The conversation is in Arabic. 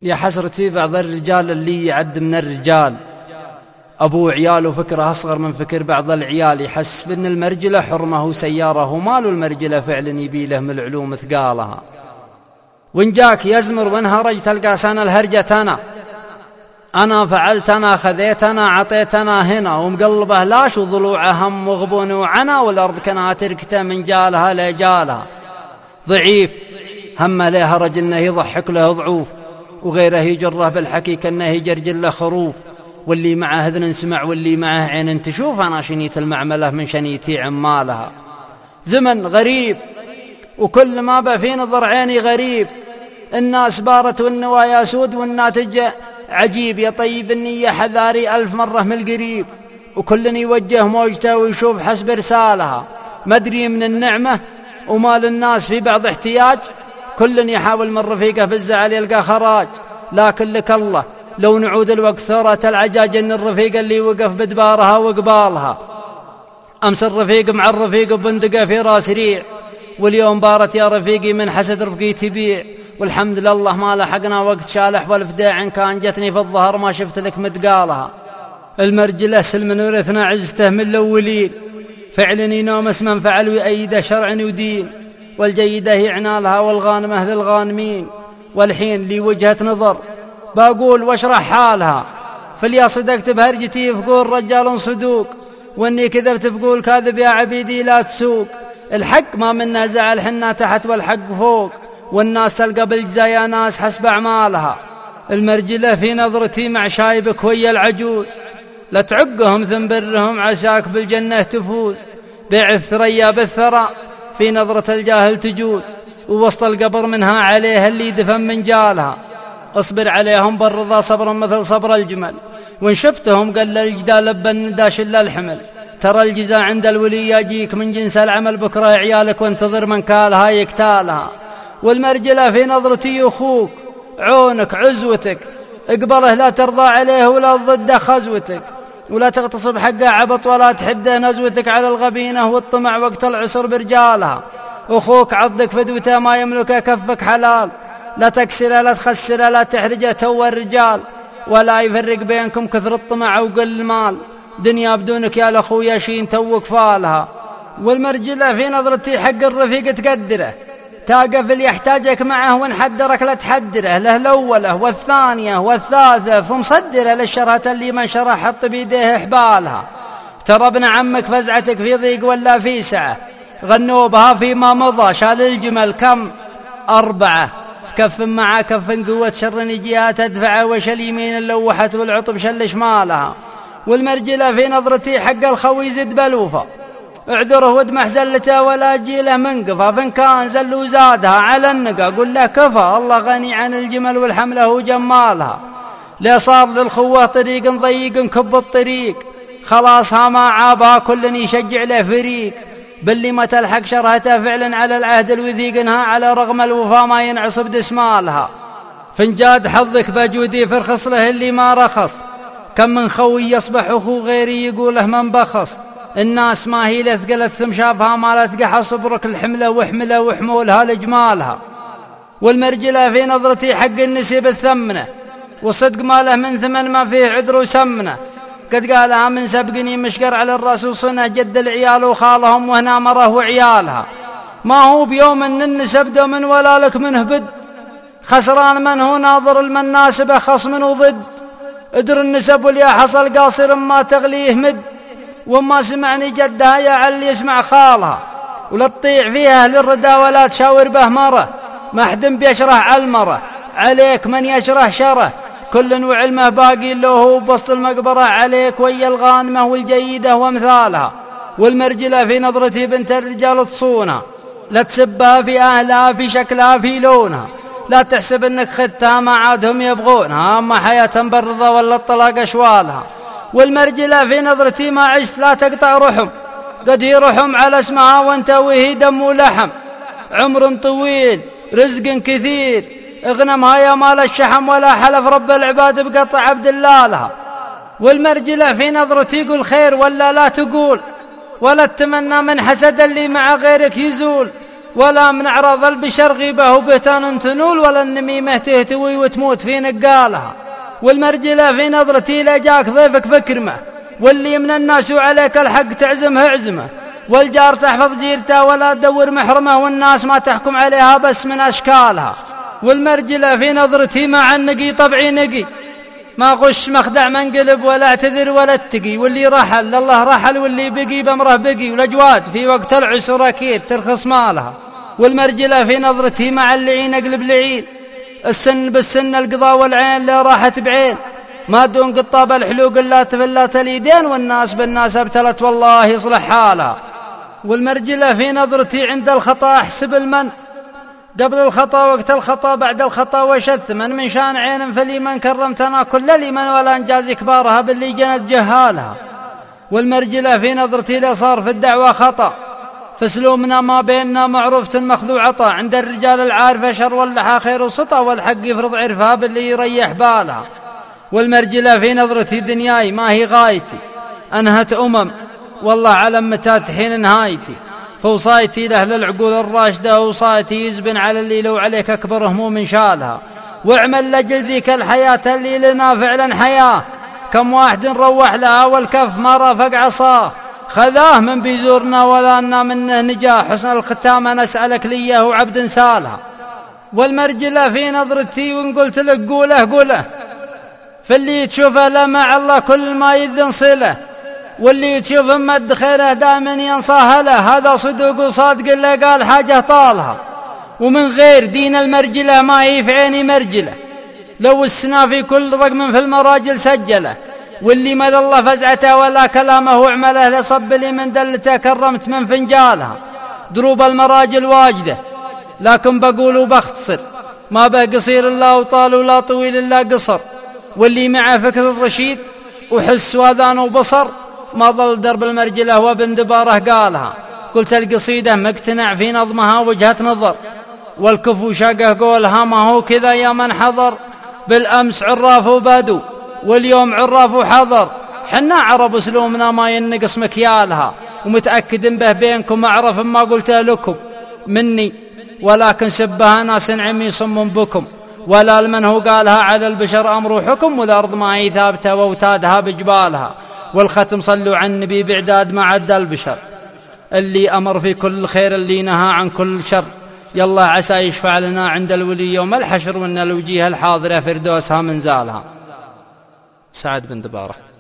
يا حسرتي بعض الرجال اللي يعد من الرجال، أبو عياله فكره أصغر من فكر بعض العيال، يحس بأن المرجلة حرمه وسياره وماله المرجلة فعلا يبيله من العلوم ثقالها. وإن جاك يزمر وإن هرج تلقى سنة الهرجة أنا فعلت أنا خذيت أنا عطيت أنا هنا، ومقلبه لاش وضلوعه هم وغبون وعنا، والأرض كنا تركته من جالها لجالها. ضعيف هم له هرج إنه يضحك له ضعوف، وغيره يجره بالحكي كأنه يجرجل له خروف، واللي معه اذن سمع واللي معه عين تشوف، أنا شنيت المعملة من شنيتي عمالها. زمن غريب وكل ما بقى في نظر عيني غريب، الناس بارت والنوايا سود والناتج عجيب، يا طيب النية حذاري 1000 مرة من القريب، وكل يوجه موجته ويشوف حسب رسالها. مدري من النعمة ومال الناس في بعض احتياج، كل يحاول من رفيقه بالزعل يلقى خراج، لكن لك الله لو نعود الوقت ثورة العجاج، ان الرفيق اللي وقف بدبارها وقبالها. امس الرفيق مع الرفيق بندقه في راس ريع، واليوم بارت يا رفيقي من حسد رفقي تبيع، والحمد لله ما لحقنا وقت شالح والفداع، إن كان جتني في الظهر ما شفت لك متقالها. المرجلة سلم ورثنا عزته من الأولين، فعل ينومس من فعل ويأيده شرع ودين، والجيدة يعنالها والغانمة للغانمين. والحين لي وجهة نظر بقول واشرح حالها، فليا صدقت بهرجتي فقول رجال صدوق، واني كذبت فقول كاذب يا عبيدي لا تسوق. الحق ما منا زعل حنا تحت والحق فوق، والناس تلقى بالجزايا ناس حسب أعمالها. المرجلة في نظرتي مع شايبك ويا العجوز، لا تعقهم ثم برهم عساك بالجنة تفوز. بيع الثريا بالثرى في نظرة الجاهل تجوز، ووسط القبر منها عليه اللي دفن من جالها. اصبر عليهم بالرضا صبرا مثل صبر الجمل، وان شفتهم قل الجدال لبن داش الا الحمل. ترى الجزاء عند الولي يجيك من جنس العمل، بكره عيالك وانتظر من كالها يكتالها. والمرجلة في نظرتي أخوك عونك عزوتك، اقبله لا ترضى عليه ولا ضد خزوتك، ولا تغتصب حقه عبط ولا تحده نزوتك على الغبينة والطمع وقت العسر برجالها. أخوك عضك فدوته ما يملك كفك حلال، لا تكسره لا تخسره لا تحرجه تو الرجال، ولا يفرق بينكم كثر الطمع وقل المال، دنيا بدونك يا الأخويا شين توك فالها. والمرجلة في نظرتي حق الرفيق تقدره، تاقف اللي يحتاجك معه وان حدرك لا تحدره، له الأولة والثانية والثالثة، ثم صدره للشرهة اللي من شرح حط بيديه حبالها. ترى ابن عمك فزعتك في ضيق ولا في سعة، غنوا بها فيما مضى شال الجمل كم 4 في كف مع كف قوة شر يجيها تدفعه، وش اليمين اللوحت والعطب شل شمالها. والمرجلة في نظرتي حق الخوي زد بلوفة، اعذره ودمح زلته ولا جيله منقفة، فان كان زل وزادها على النقا قل له كفى، الله غني عن الجمل والحمله وجمالها. لا صار للخوة طريق ضيق كب الطريق، خلاصها ما عابها كل يشجع له فريق، باللي ما تلحق شرهته فعلا على العهد الوثيق، انها على رغم الوفا ما ينعصب دسمالها. فانجاد حظك بجودي فرخص له اللي ما رخص، كم من خوي يصبح أخو غيري يقوله من بخص. الناس ما هي لثقلت ثم شافها ما لا تقح صبرك الحملة وحملة وحمولها لجمالها. والمرجلة في نظرتي حق النسيب الثمنة، والصدق ما له من ثمن ما فيه عذر وسمنة، قد قالها من سبقني مشقر على الراس وصنه جد العيال وخالهم وهنا مره وعيالها. ما هو بيوم ان النسب دمن ولا لك منه بد، خسران من هو ناظر المناسبة خصم وضد. ادر النسب واليا حصل قاصر ما تغليه مد، وما سمعني جدها يا علي يسمع خالها، ولا تطيع فيها للردى ولا تشاور به مره، ما حد بيشرح على المره عليك من يشرح شره، كل وعلمه باقي له هو بسط المقبرة عليك ويا الغانمة والجيدة وامثالها. والمرجلة في نظرتي بنت الرجال تصونها، لا تسبها في أهلها في شكلها في لونها، لا تحسب انك خذتها ما عادهم يبغونها، اما حياة برضة ولا الطلاق اشوالها. والمرجلة في نظرتي ما عشت لا تقطع رحم، قد هي رحم على اسمها وانت وهي دم ولحم، عمر طويل رزق كثير، اغنمها يا مال الشحم، ولا حلف رب العباد بقطع عبد الله لها. والمرجلة في نظرتي قل خير ولا لا تقول، ولا تتمنى من حسد اللي مع غيرك يزول، ولا من أعراض البشر غيبة وبهتان تنول، ولا النميمة تهتوي وتموت في نقالها. والمرجلة في نظرتي لجاك ضيفك فكرمه، واللي من الناس وعليك الحق تعزمه اعزمه، والجار تحفظ جيرته ولا تدور محرمه، والناس ما تحكم عليها بس من أشكالها. والمرجلة في نظرتي مع النقي طبعي نقي، ما غش مخدع منقلب ولا اعتذر ولا اتقي، واللي رحل الله رحل، واللي بقي بأمره بقي، والأجواد في وقت العسر أكيد ترخص مالها. والمرجلة في نظرتي مع اللعين أقلب لعين، السن بالسن القضاء والعين اللي راحت بعين، ما دون قطاب الحلوق إلا تفلت اليدين، والناس بالناس ابتلت والله يصلح حالها. والمرجلة في نظرتي عند الخطأ أحسب المن، قبل الخطأ وقت الخطأ بعد الخطأ وشث من شان عين فليمن كرمتنا كل لمن، ولا انجاز كبارها باللي جنت جهالها. والمرجلة في نظرتي اللي صار في الدعوة خطأ، فسلومنا ما بيننا معروفة مخذوعة، عند الرجال العارفة شر واللحى خير وسطى، والحق يفرض عرفها باللي يريح بالها. والمرجلة في نظرتي دنياي ما هي غايتي، أنهت والله علم متى تحين نهايتي، فوصايتي لأهل العقول الراشدة، وصايتي يزبن على اللي لو عليك أكبر هموم شالها. واعمل لجل ذيك الحياة اللي لنا فعلا حياة، كم واحد روح لها والكف ما رافق عصاه، خذاه من بيزورنا ولا لنا منه نجاه، حسن الختام نسألك ليه وعبد سالها. والمرجلة في نظرتي وإن قلت لك قوله، فاللي تشوفه لا مع الله كل ما يذن صله، واللي تشوف مد خيره دائما ينصاها له، هذا صدق وصادق اللي قال حاجة طالها. ومن غير دين المرجلة ما هي في عيني مرجلة، لو السنا في كل رقم في المراجل سجله، واللي مد الله فزعته ولا كلامه وعمله، لصب لي من دلته كرمت من فنجالها. دروب المراجل واجده لكن بقول وبختصر، ما بقصير الله وطال ولا طويل إلا قصر، واللي معه فكر الرشيد وحس واذان وبصر، ما ظل درب المرجلة وابن دباره قالها. قلت القصيدة مقتنع في نظمها وجهة نظر، والكفو شقه قولها ما هو كذا يا من حضر، بالأمس عراف وبدو واليوم عراف وحضر، حنا عرب اسلومنا ما ينقص مكيالها، ومتأكد به بينكم أعرف ما قلته لكم مني، ولكن سبها ناس عمي صم بكم، ولا لمن هو قالها على البشر أمر حكم، والأرض ما هي ثابتة وأوتادها بجبالها. والختم صلوا عن النبي بعداد ما عد البشر، اللي أمر في كل خير اللي نهى عن كل شر، يلا عسى يشفع لنا عند الولي يوم الحشر، وإن الوجيه الحاضرة فردوسها منزالها. سعد بن دبارة.